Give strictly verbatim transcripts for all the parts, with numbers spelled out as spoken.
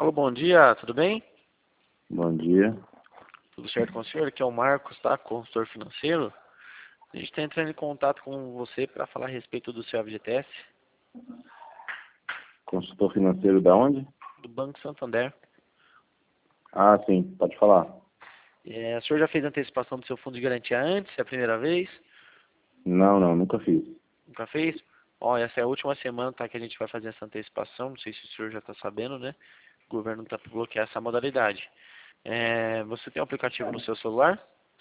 Alô, bom dia, tudo bem? Bom dia. Tudo certo com o senhor? Aqui é o Marcos, tá? Consultor financeiro. A gente está entrando em contato com você para falar a respeito do seu F G T S, Consultor financeiro da onde? do Banco Santander. Ah, sim, pode falar. É, o senhor já fez antecipação do seu fundo de garantia antes? É a primeira vez? Não, não, nunca fiz. Nunca fez? Ó, essa é a última semana, tá, que a gente vai fazer essa antecipação. Não sei se o senhor já está sabendo, né? O governo está para bloquear essa modalidade. É, você tem um aplicativo no seu celular?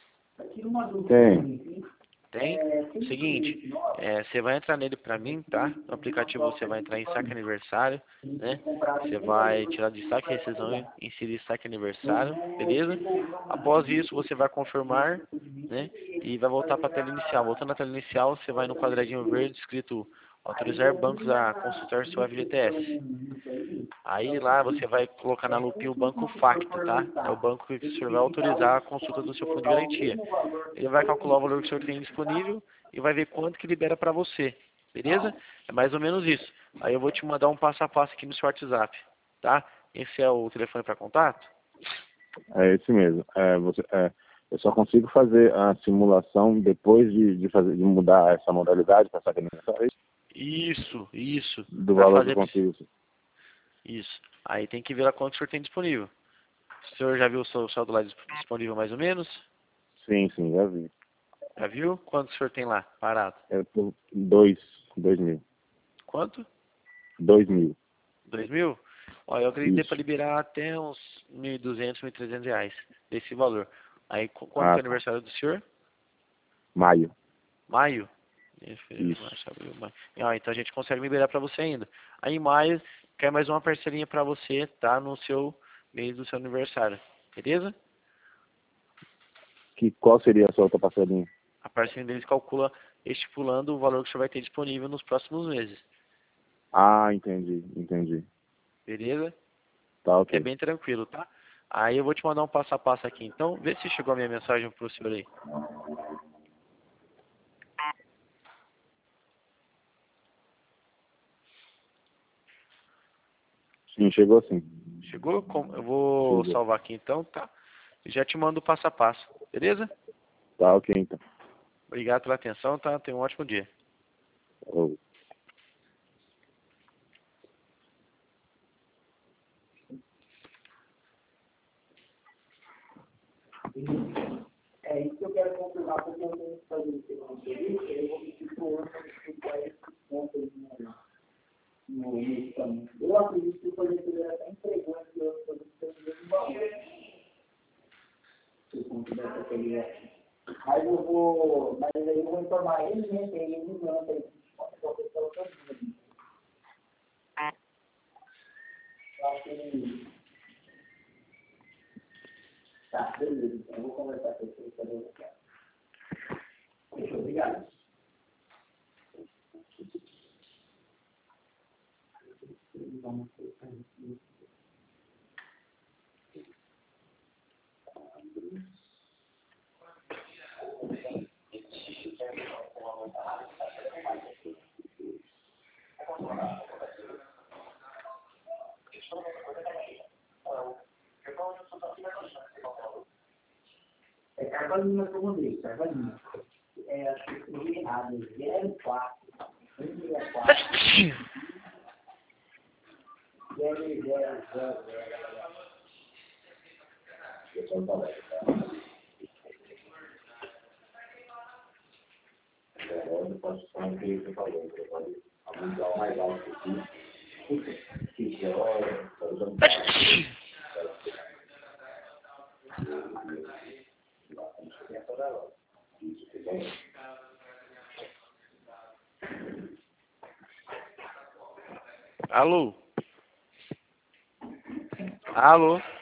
Tem. Tem? Seguinte, é, você vai entrar nele para mim, tá? No aplicativo você vai entrar em saque aniversário, né? Você vai tirar de saque rescisão e inserir saque aniversário, beleza? Após isso você vai confirmar, né? E vai voltar para a tela inicial. Voltando à tela inicial, você vai no quadradinho verde escrito autorizar bancos a consultar seu F G T S. Aí lá você vai colocar na lupinha o banco Facto, tá? É o banco que o senhor vai autorizar a consulta do seu fundo de garantia. Ele vai calcular o valor que o senhor tem disponível e vai ver quanto que libera para você, beleza? É mais ou menos isso. Aí eu vou te mandar um passo a passo aqui no seu WhatsApp, tá? Esse é o telefone para contato? É esse mesmo. É, você, é, eu só consigo fazer a simulação depois de, de, fazer, de mudar essa modalidade para saque aniversário Isso, isso. do Para valor que eu fazer consigo. isso. Aí tem que ver a quanto que o senhor tem disponível. O senhor já viu o seu saldo lá disponível mais ou menos? Sim, sim, já vi. Já viu? Quanto o senhor tem lá parado? É por dois, dois mil. Quanto? Dois mil. Dois mil? Ó, eu acredito que dê para Isso. liberar até uns mil e duzentos, mil e trezentos reais desse valor. Aí, qu- quando que é Ah, o tá. aniversário do senhor? Maio. Maio? Ih, fevereiro, Isso. março, abril, maio. Ah, então a gente consegue liberar para você ainda. Aí em maio, cai mais uma parcelinha para você, tá? No seu mês do seu aniversário. Beleza? Que, qual seria a sua outra parcelinha? A parcelinha deles calcula estipulando o valor que você vai ter disponível nos próximos meses. Ah, entendi, entendi. Beleza? Tá, É ok. bem tranquilo, tá? Aí eu vou te mandar um passo a passo aqui. Então, vê se chegou a minha mensagem pro senhor aí. Sim, chegou sim. Chegou? Com- Eu vou Chegou. salvar aqui então, tá? E já te mando o passo a passo. Beleza? Tá, ok, então. Obrigado pela atenção, tá? Tenha um ótimo dia. Falou. É isso que eu quero confirmar, porque eu tenho que fazer esse entrevista, eu vou pedir para o Anderson explicar esses pontos no, no, no caminho. Eu acredito que o fornecedor até entregou esse outro produto mesmo valor. Se eu considerar aquele aqui. Mas eu vou, mas aí eu vou informar ele, né, que ele me manda aí, qualquer coisa eu também. Eu acho que ele... Tá, beleza, então eu vou conversar com ele para ver o que é. Muito obrigado. É Carvalina que eu mandei, Carvalina. É, acho que eu escrevi errado, zero quatro, um seis quatro, zero zero zero zero. Deixa eu falar. Agora eu posso falar o que eu falei, eu falei, aumentar o mais alto possível. Que hora, por exemplo, Alô? Alô?